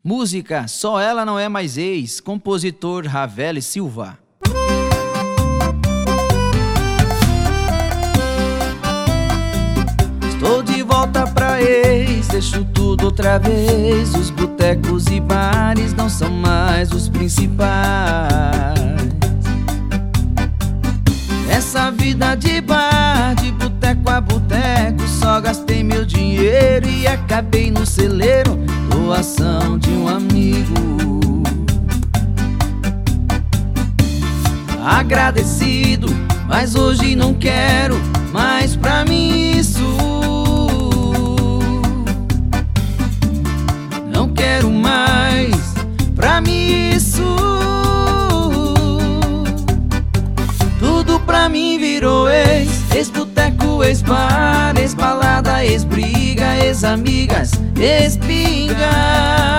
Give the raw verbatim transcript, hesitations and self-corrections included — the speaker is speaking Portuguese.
Música Só Ela Não É Mais Ex, compositor Ravel Silva. Estou de volta pra ex, deixo tudo outra vez. Os botecos e bares não são mais os principais. Essa vida de bar, de boteco a boteco, só gastei meu dinheiro e acabei no celeiro, doação de um amigo. Agradecido, mas hoje não quero mais pra mim isso. Não quero mais pra mim isso. Tudo pra mim virou ex, ex-boteco, ex-bar, ex-balada, ex-briga, ex-amigas, ex-pinga.